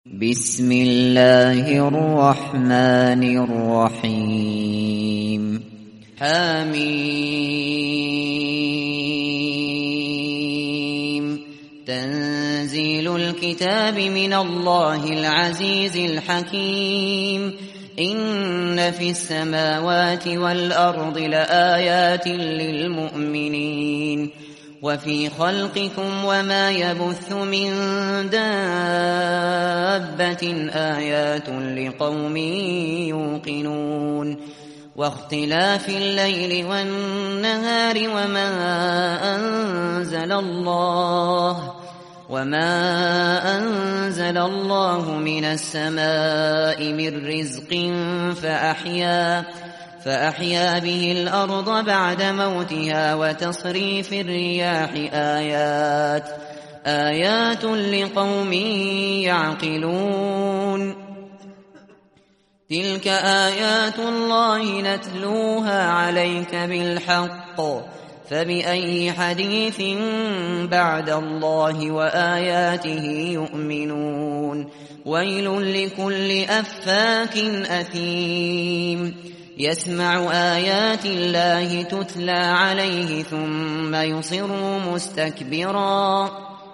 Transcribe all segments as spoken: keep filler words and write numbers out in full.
بسم الله الرحمن الرحیم. حمیم. تنزیل الكتاب من الله العزیز الحکیم. إن في السماوات والأرض لآيات للمؤمنين وفي خلقكم وما يبث من دابة آيات لقوم يوقنون واختلاف الليل والنهار وما أنزل الله وما أنزل الله من السماء من رزق فأحيا فأحيا به الأرض بعد موتها وتصريف الرياح آيات آيات لقوم يعقلون تلك آيات الله نتلوها عليك بالحق فبأي حديث بعد الله وآياته يؤمنون ويل لكل أفاك أثيم يسمع آيات الله تتلى عليه ثم يصر مستكبرا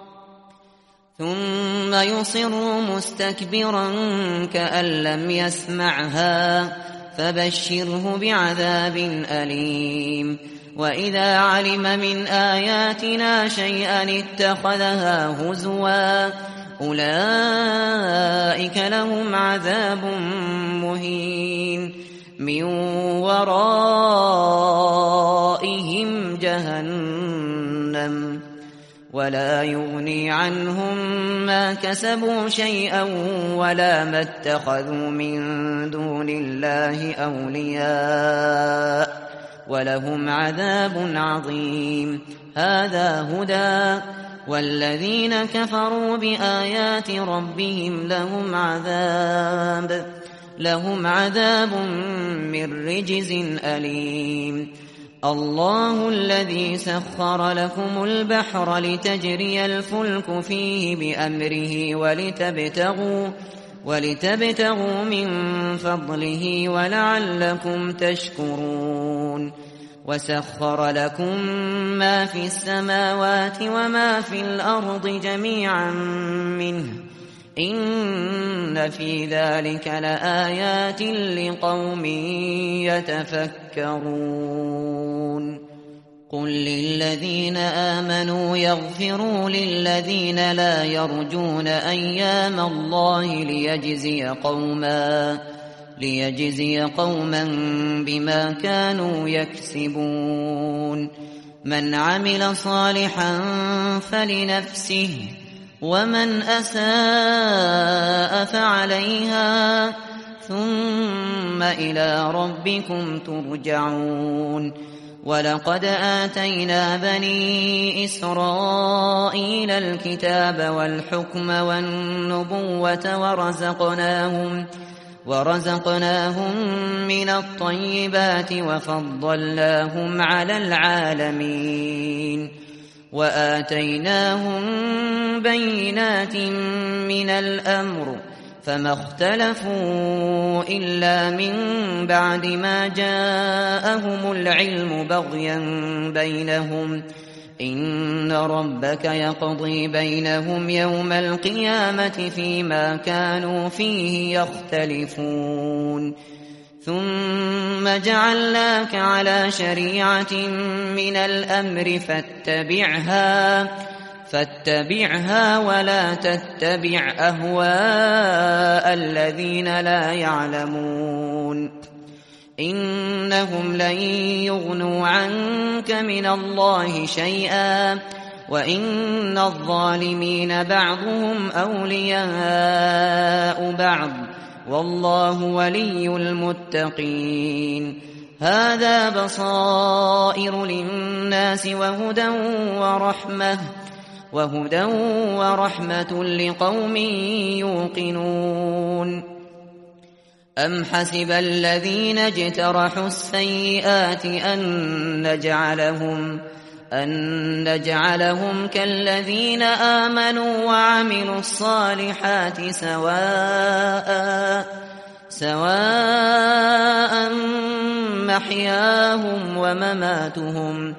ثم يصر مستكبرا كأن لم يسمعها فبشره بعذاب أليم وإذا علم من آياتنا شيئا اتخذها هزوا أولئك لهم عذاب مهين من ورائهم جهنم ولا يغني عنهم ما كسبوا شيئا ولا ما اتخذوا من دون الله أولياء ولهم عذاب عظيم هذا هدى والذين كفروا بآيات ربهم لهم عذاب لهم عذاب من رجز أليم الله الذي سخر لكم البحر لتجري الفلك فيه بأمره ولتبتغوا ولتبتغوا من فضله ولعلكم تشكرون وسخر لكم ما في السماوات وما في الأرض جميعا منه إن في ذلك لآيات لقوم يتفكرون قل للذين آمنوا يغفروا للذين لا يرجون أيام الله ليجزي قوما ليجزي قوما بما كانوا يكسبون من عمل صالحا فلنفسه ومن أساء فعليها ثم إلى ربكم ترجعون ولقد آتينا بني إسرائيل الكتاب والحكم والنبوة ورزقناهم ورزقناهم من الطيبات وفضلناهم على العالمين وآتيناهم بينات من الأمر فما اختلفوا إلا من بعد ما جاءهم العلم بغيا بينهم إن ربك يقضي بينهم يوم القيامة فيما كانوا فيه يختلفون ثم جعلناك على شريعة من الأمر فاتبعها فاتبعها ولا تتبع أهواء الذين لا يعلمون إنهم لن يغنوا عنك من الله شيئا وإن الظالمين بعضهم أولياء بعض والله ولي المتقين هذا بصائر للناس وهدى ورحمة وهدى ورحمة لقوم يوقنون أم حسب الذين اجترحوا السيئات أن نجعلهم أن نجعلهم كالذين آمنوا وعملوا الصالحات سواء سواء محياهم ومماتهم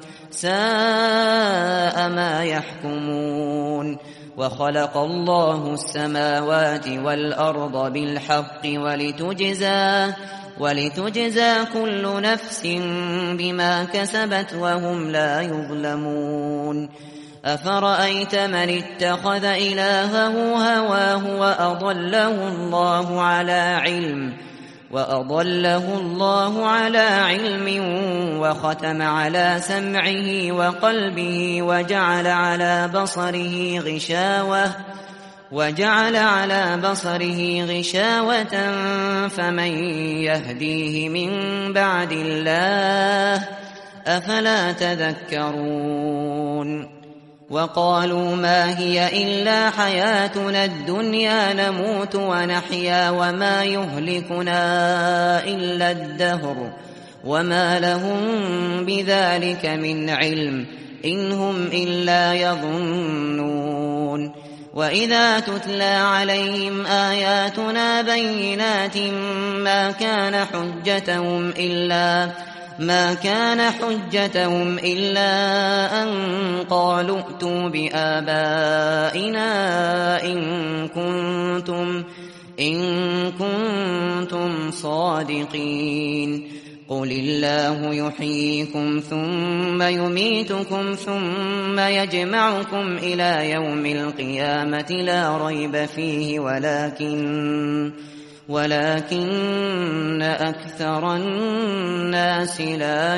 ساء ما يحكمون وخلق الله السماوات والأرض بالحق ولتجزى ولتجزى كل نفس بما كسبت وهم لا يظلمون أفرأيت من اتخذ إلهه هواه وأضله الله على علم وأضله الله على علم وختم على سمعه وقلبه وجعل على بصره غشاوة وجعل على بصره غشاوة فمن يهديه من بعد الله أفلا تذكرون وقالوا ما هي إلا حياتنا الدنيا نموت ونحيا وما يهلكنا إلا الدهر وما لهم بذلك من علم إن هم إلا يظنون وإذا تتلى عليهم آياتنا بينات ما كان حجتهم إلا ما كان حجتهم إلا أن قالوا ائتوا بآبائنا إن كنتم إن كنتم صادقين قل الله يحييكم ثم يميتكم ثم يجمعكم إلى يوم القيامة لا ريب فيه ولكن ولكن أكثر الناس لا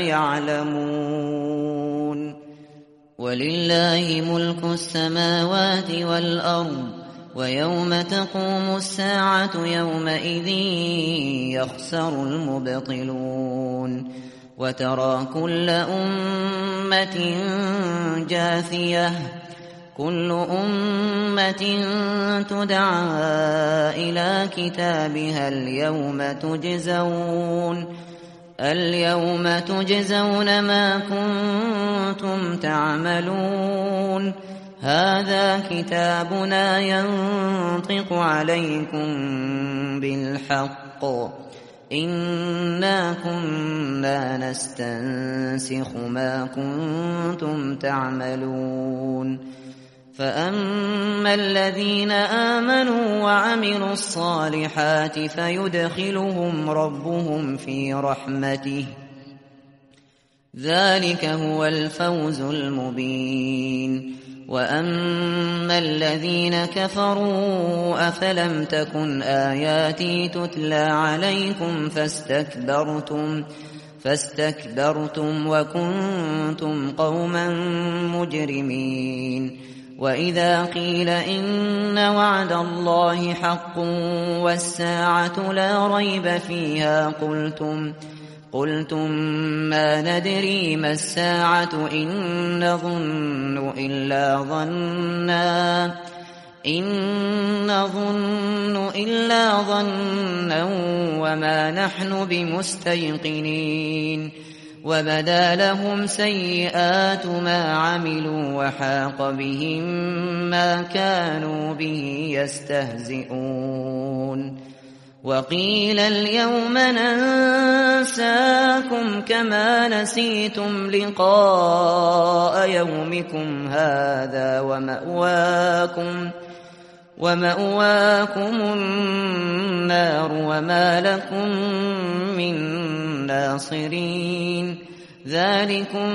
يعلمون ولله ملك السماوات والأرض ويوم تقوم الساعة يومئذ يخسر المبطلون وترى كل أمة جاثية كل أمة تدعى إلى كتابها اليوم تجزون اليوم تجزون ما كنتم تعملون هذا كتابنا ينطق عليكم بالحق إنا كنا نستنسخ ما كنتم تعملون فأما الذين آمنوا وعملوا الصالحات فيدخلهم ربهم في رحمته ذلك هو الفوز المبين وأما الذين كفروا أفلم تكن آياتي تتلى عليكم فاستكبرتم فاستكبرتم وكنتم قوما مجرمين وإذا قيل إن وعد الله حق والساعة لا ريب فيها قلتم قلتم ما ندري ما الساعة إن نظن إلا ظنا إن نظن إلا ظنا وما نحن بمستيقنين وبدا لهم سيئات ما عملوا وحاق بهم ما كانوا به يستهزئون وقيل اليوم ننساكم كما نسيتم لقاء يومكم هذا ومأواكم ومأواكم النار وما لكم من ناصرين ذلكم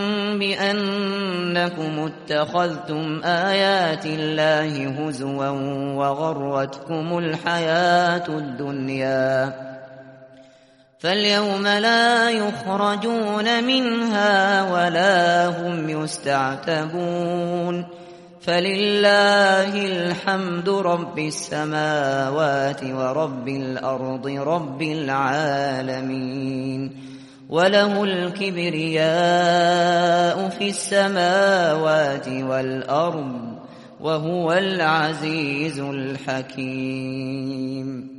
بأنكم اتخذتم آيات الله هزوا وغرتكم الحياة الدنيا فاليوم لا يخرجون منها ولا هم يستعتبون فلله الحمد رب السماوات ورب الأرض رب العالمين وله الكبرياء في السماوات والأرض وهو العزيز الحكيم